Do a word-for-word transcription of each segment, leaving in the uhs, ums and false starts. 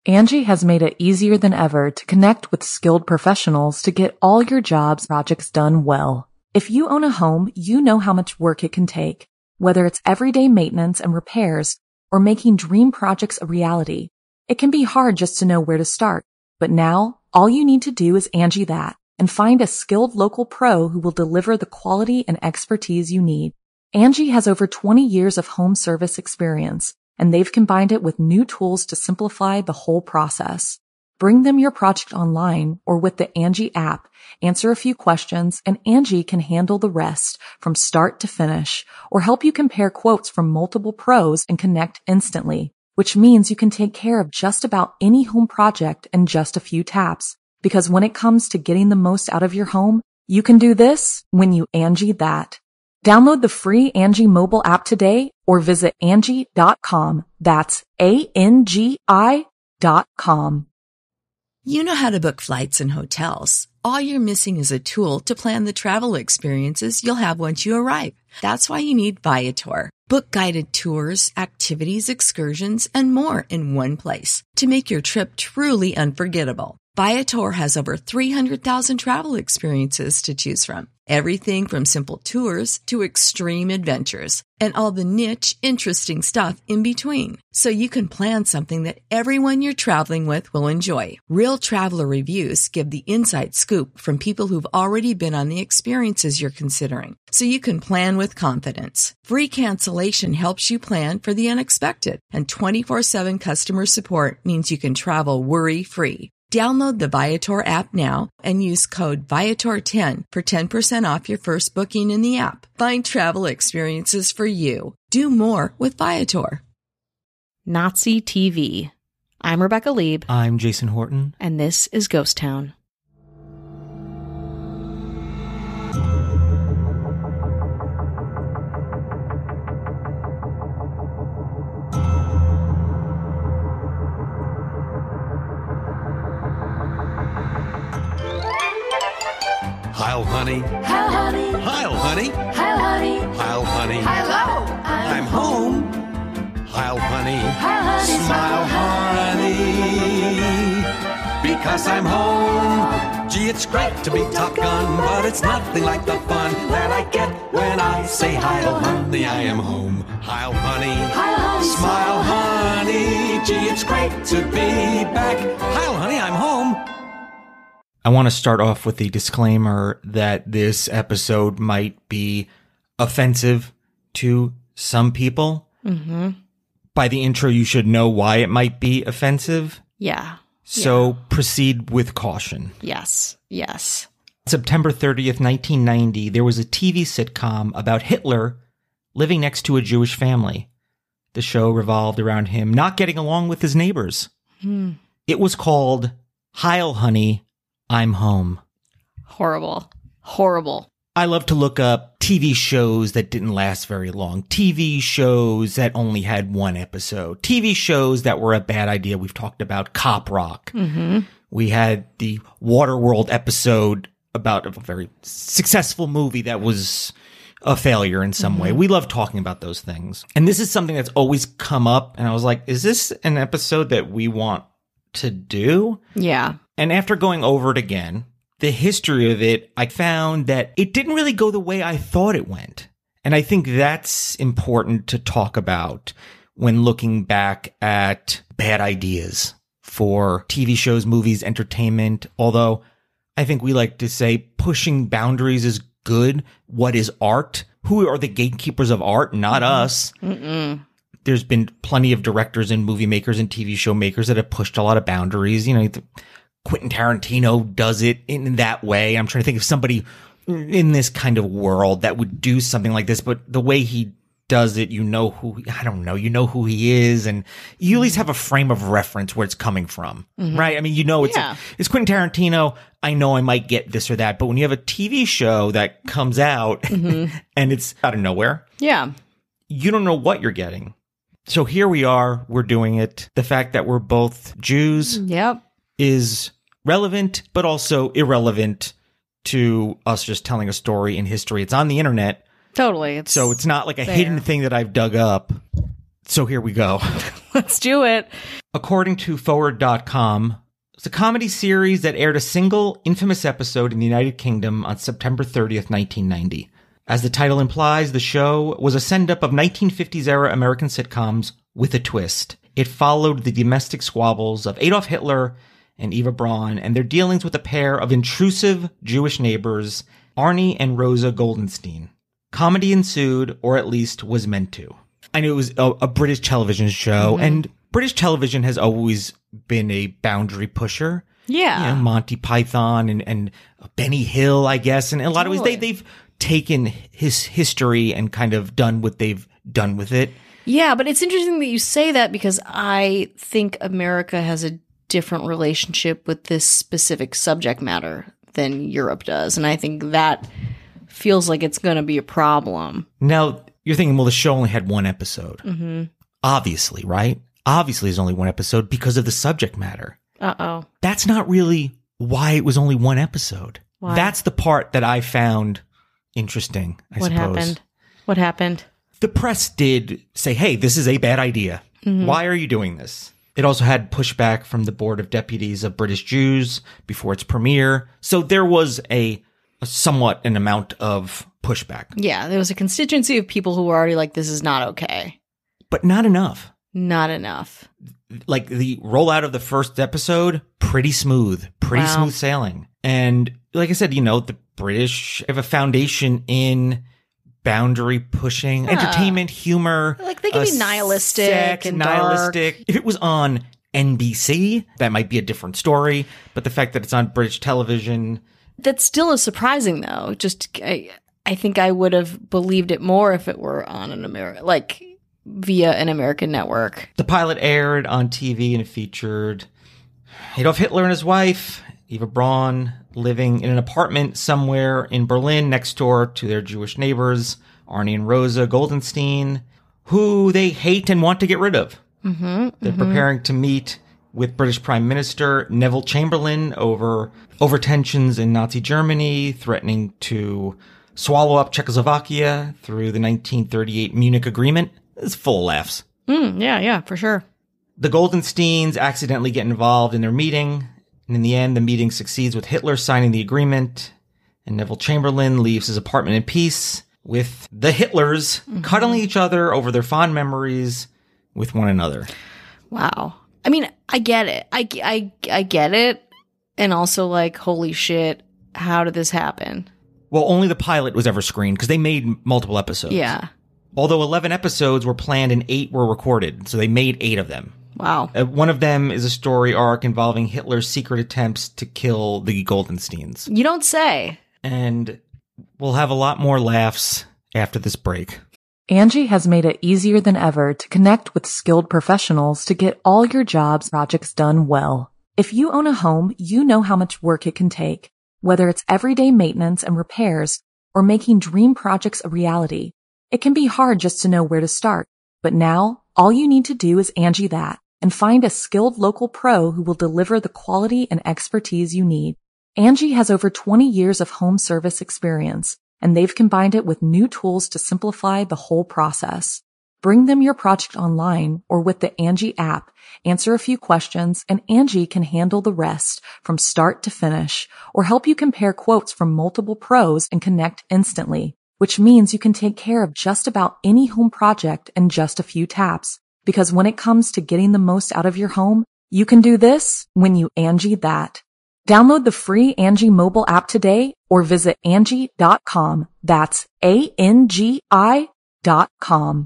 Angie has made it easier than ever to connect with skilled professionals to get all your jobs projects done well. If you own a home, you know how much work it can take, whether it's everyday maintenance and repairs or making dream projects a reality. It can be hard just to know where to start, but now all you need to do is Angie that and find a skilled local pro who will deliver the quality and expertise you need. Angie has over twenty years of home service experience, and they've combined it with new tools to simplify the whole process. Bring them your project online or with the Angie app, answer a few questions, and Angie can handle the rest from start to finish, or help you compare quotes from multiple pros and connect instantly, which means you can take care of just about any home project in just a few taps. Because when it comes to getting the most out of your home, you can do this when you Angie that. Download the free Angie mobile app today or visit Angie dot com. That's A N G I dot com. You know how to book flights and hotels. All you're missing is a tool to plan the travel experiences you'll have once you arrive. That's why you need Viator. Book guided tours, activities, excursions, and more in one place to make your trip truly unforgettable. Viator has over three hundred thousand travel experiences to choose from. Everything from simple tours to extreme adventures and all the niche, interesting stuff in between. So you can plan something that everyone you're traveling with will enjoy. Real traveler reviews give the inside scoop from people who've already been on the experiences you're considering. So you can plan with confidence. Free cancellation helps you plan for the unexpected. And twenty-four seven customer support means you can travel worry-free. Download the Viator app now and use code Viator ten for ten percent off your first booking in the app. Find travel experiences for you. Do more with Viator. Nazi T V. I'm Rebecca Lieb. I'm Jason Horton. And this is Ghost Town. Heil, honey. Heil, honey. Heil, honey. Heil, honey. Heil, honey. Hello. I'm home. Heil, honey. Heil, honey. Smile, honey. Because I'm home. Gee, it's great to be Top Gun, but it's nothing like the fun that I get when I say Heil, honey. I am home. Heil, honey. Heil, honey. Smile, honey. Gee, it's great to be back. Heil, honey. I'm home. I want to start off with the disclaimer that this episode might be offensive to some people. Mm-hmm. By the intro, you should know why it might be offensive. Yeah. So yeah. Proceed with caution. Yes. Yes. September thirtieth, nineteen ninety, there was a T V sitcom about Hitler living next to a Jewish family. The show revolved around him not getting along with his neighbors. Hmm. It was called Heil, Honey, I'm Home. Horrible. Horrible. I love to look up T V shows that didn't last very long. T V shows that only had one episode. T V shows that were a bad idea. We've talked about Cop Rock. Mm-hmm. We had the Waterworld episode about a very successful movie that was a failure in some mm-hmm. way. We love talking about those things. And this is something that's always come up. And I was like, is this an episode that we want to do? Yeah. And after going over it again, the history of it, I found that it didn't really go the way I thought it went. And I think that's important to talk about when looking back at bad ideas for T V shows, movies, entertainment. Although I think we like to say pushing boundaries is good. What is art? Who are the gatekeepers of art? Not mm-hmm. us. Mm-mm. There's been plenty of directors and movie makers and T V show makers that have pushed a lot of boundaries. You know, the, Quentin Tarantino does it in that way. I'm trying to think of somebody in this kind of world that would do something like this, but the way he does it, you know who, I don't know, you know who he is, and you at least have a frame of reference where it's coming from, mm-hmm. right? I mean, you know, it's, yeah. it's Quentin Tarantino. I know I might get this or that, but when you have a T V show that comes out mm-hmm. and it's out of nowhere, yeah, you don't know what you're getting. So here we are, we're doing it. The fact that we're both Jews. Yep. is relevant, but also irrelevant to us just telling a story in history. It's on the internet. Totally. It's so it's not like a there. hidden thing that I've dug up. So here we go. Let's do it. According to Forward dot com, it's a comedy series that aired a single infamous episode in the United Kingdom on September thirtieth, nineteen ninety. As the title implies, the show was a send-up of nineteen fifties-era American sitcoms with a twist. It followed the domestic squabbles of Adolf Hitler and Eva Braun and their dealings with a pair of intrusive Jewish neighbors, Arnie and Rosa Goldenstein. Comedy ensued, or at least was meant to. I knew it was a, a British television show, mm-hmm. and British television has always been a boundary pusher. Yeah. You know, Monty Python and, and Benny Hill, I guess. And in a lot totally. of ways, they, they've taken his history and kind of done what they've done with it. Yeah, but it's interesting that you say that because I think America has a different relationship with this specific subject matter than Europe does. And I think that feels like it's going to be a problem. Now, you're thinking, well, the show only had one episode. Mm-hmm. Obviously, right? Obviously, there's only one episode because of the subject matter. Uh-oh. That's not really why it was only one episode. Why? That's the part that I found interesting, I what suppose. What happened? What happened? The press did say, hey, this is a bad idea. Mm-hmm. Why are you doing this? It also had pushback from the Board of Deputies of British Jews before its premiere. So there was a, a somewhat an amount of pushback. Yeah, there was a constituency of people who were already like, this is not okay. But not enough. Not enough. Like the rollout of the first episode, pretty smooth, pretty Wow. smooth sailing. And like I said, you know, the British have a foundation in boundary pushing, Yeah. entertainment, humor. Like, they can uh, be nihilistic sex, and nihilistic. dark. If it was on N B C, that might be a different story. But the fact that it's on British television. That still is surprising, though. Just, I, I think I would have believed it more if it were on an American, like, via an American network. The pilot aired on T V and it featured Adolf Hitler and his wife, Eva Braun, living in an apartment somewhere in Berlin next door to their Jewish neighbors, Arnie and Rosa Goldenstein, who they hate and want to get rid of. Mm-hmm, They're mm-hmm. preparing to meet with British Prime Minister Neville Chamberlain over, over tensions in Nazi Germany, threatening to swallow up Czechoslovakia through the nineteen thirty-eight Munich Agreement. It's full of laughs. Mm, yeah, yeah, for sure. The Goldensteins accidentally get involved in their meeting, and in the end, the meeting succeeds with Hitler signing the agreement, and Neville Chamberlain leaves his apartment in peace with the Hitlers mm-hmm. cuddling each other over their fond memories with one another. Wow. I mean, I get it. I, I, I get it. And also, like, holy shit, how did this happen? Well, only the pilot was ever screened because they made multiple episodes. Yeah. Although eleven episodes were planned and eight were recorded, so they made eight of them. Wow. Uh, one of them is a story arc involving Hitler's secret attempts to kill the Goldensteins. You don't say. And we'll have a lot more laughs after this break. Angie has made it easier than ever to connect with skilled professionals to get all your jobs projects done well. If you own a home, you know how much work it can take, whether it's everyday maintenance and repairs or making dream projects a reality. It can be hard just to know where to start, but now all you need to do is Angie that and find a skilled local pro who will deliver the quality and expertise you need. Angie has over twenty years of home service experience, and they've combined it with new tools to simplify the whole process. Bring them your project online or with the Angie app, answer a few questions, and Angie can handle the rest from start to finish or help you compare quotes from multiple pros and connect instantly, which means you can take care of just about any home project in just a few taps. Because when it comes to getting the most out of your home, you can do this when you Angie that. Download the free Angie mobile app today or visit Angie dot com. That's A N G I dot com.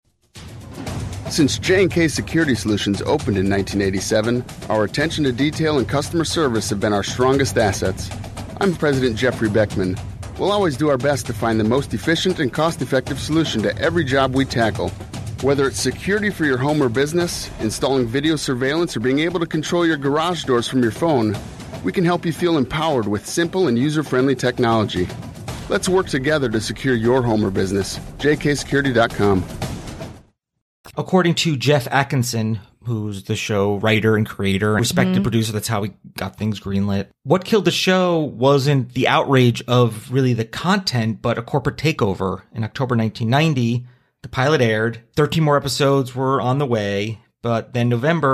Since J and K Security Solutions opened in nineteen eighty-seven, our attention to detail and customer service have been our strongest assets. I'm President Jeffrey Beckman. We'll always do our best to find the most efficient and cost-effective solution to every job we tackle. Whether it's security for your home or business, installing video surveillance, or being able to control your garage doors from your phone, we can help you feel empowered with simple and user-friendly technology. Let's work together to secure your home or business. J K security dot com. According to Jeff Atkinson, who's the show writer and creator, respected mm-hmm. producer, that's how we got things greenlit. What killed the show wasn't the outrage of really the content, but a corporate takeover. In October nineteen ninety, the pilot aired. thirteen more episodes were on the way. But then November,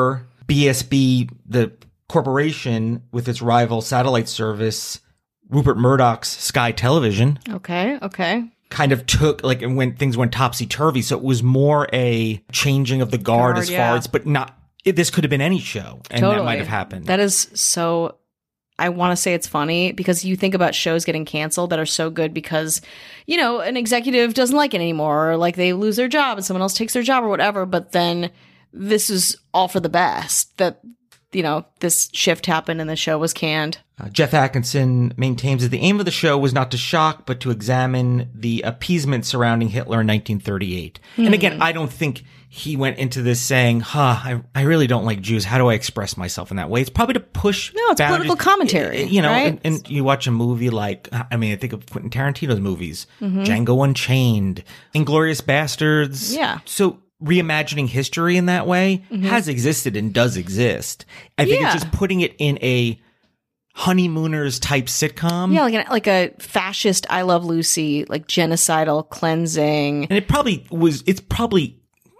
B S B, the corporation with its rival satellite service, Rupert Murdoch's Sky Television. Okay, okay. Kind of took, like, when things went topsy-turvy. So it was more a changing of the guard, Guard, as yeah. far as, but not, it, this could have been any show. And Totally. that might have happened. That is so, I want to say it's funny because you think about shows getting canceled that are so good because, you know, an executive doesn't like it anymore, or like they lose their job and someone else takes their job or whatever. But then this is all for the best that, you know, this shift happened and the show was canned. Uh, Jeff Atkinson maintains that the aim of the show was not to shock, but to examine the appeasement surrounding Hitler in nineteen thirty-eight. Hmm. And again, I don't think he went into this saying, huh, I, I really don't like Jews. How do I express myself in that way? It's probably to push. No, it's boundaries. political commentary, You know, right? and, and you watch a movie like, I mean, I think of Quentin Tarantino's movies, Django Unchained, Inglourious Bastards. Mm-hmm. Yeah. So reimagining history in that way has existed and does exist. I think Yeah. it's just putting it in a honeymooners type sitcom. Yeah, like, an, like a fascist I Love Lucy, like genocidal cleansing. And it probably was, it's probably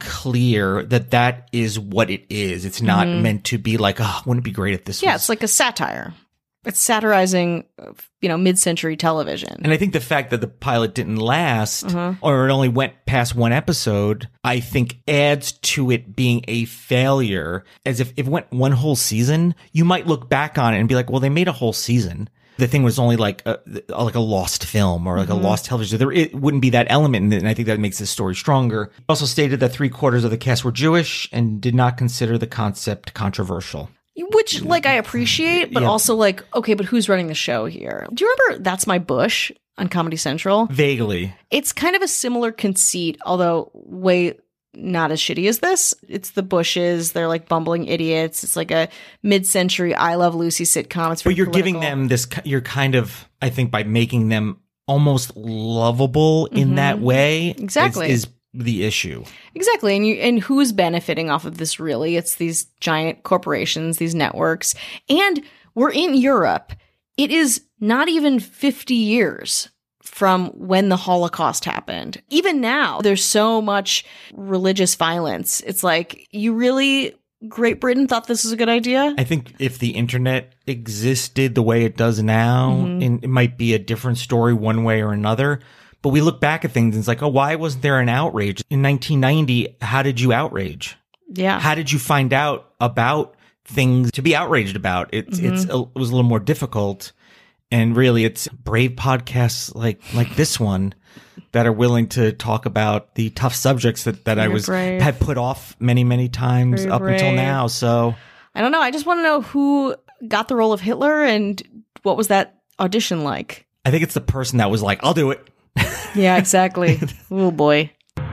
clear that that is what it is. It's not meant to be like, oh, wouldn't it be great if this Yeah, was. it's like a satire. It's satirizing, you know, mid-century television. And I think the fact that the pilot didn't last, Uh-huh. or it only went past one episode, I think adds to it being a failure. As if, if it went one whole season, you might look back on it and be like, well, they made a whole season. The thing was only like a, like a lost film or like Mm-hmm. a lost television. There it wouldn't be that element, and I think that makes this story stronger. He also stated that three quarters of the cast were Jewish and did not consider the concept controversial. Which, like, I appreciate, but Yeah. also, like, okay, but who's running the show here? Do you remember That's My Bush on Comedy Central? Vaguely. It's kind of a similar conceit, although way not as shitty as this. It's the Bushes. They're, like, bumbling idiots. It's like a mid-century I Love Lucy sitcom. It's But very you're giving political. them this, you're kind of, I think, by making them almost lovable in that way. Mm-hmm. Exactly. Is, is the issue. Exactly. And you, and who's benefiting off of this really? It's these giant corporations, these networks. And we're in Europe. It is not even fifty years from when the Holocaust happened. Even now, there's so much religious violence. It's like, you really, Great Britain thought this was a good idea? I think if the internet existed the way it does now, Mm-hmm. and it might be a different story one way or another. But we look back at things and it's like, oh, why wasn't there an outrage? In nineteen ninety, how did you outrage? Yeah. How did you find out about things to be outraged about? It's, Mm-hmm. it's, a, it was a little more difficult. And really, it's brave podcasts like, like this one that are willing to talk about the tough subjects that, that I Very was, brave. had put off many, many times Very up until brave. now. So I don't know. I just want to know who got the role of Hitler and what was that audition like? I think it's the person that was like, I'll do it. Yeah, exactly. Oh boy.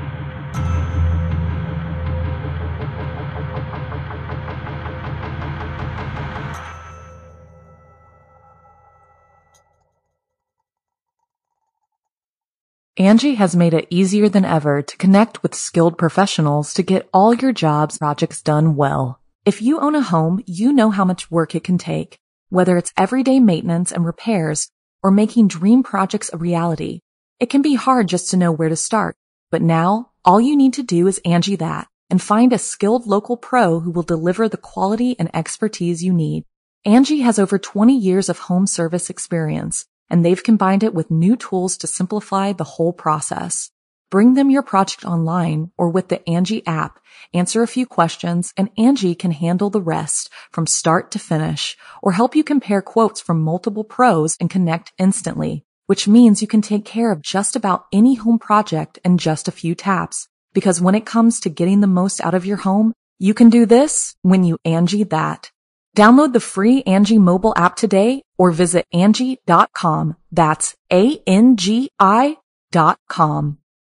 Angie has made it easier than ever to connect with skilled professionals to get all your jobs projects done well. If you own a home, you know how much work it can take, whether it's everyday maintenance and repairs or making dream projects a reality. It can be hard just to know where to start, but now all you need to do is Angie that and find a skilled local pro who will deliver the quality and expertise you need. Angie has over twenty years of home service experience, and they've combined it with new tools to simplify the whole process. Bring them your project online or with the Angie app, answer a few questions, and Angie can handle the rest from start to finish, or help you compare quotes from multiple pros and connect instantly, which means you can take care of just about any home project in just a few taps. Because when it comes to getting the most out of your home, you can do this when you Angie that. Download the free Angie mobile app today or visit Angie dot com. That's A N G I dot com.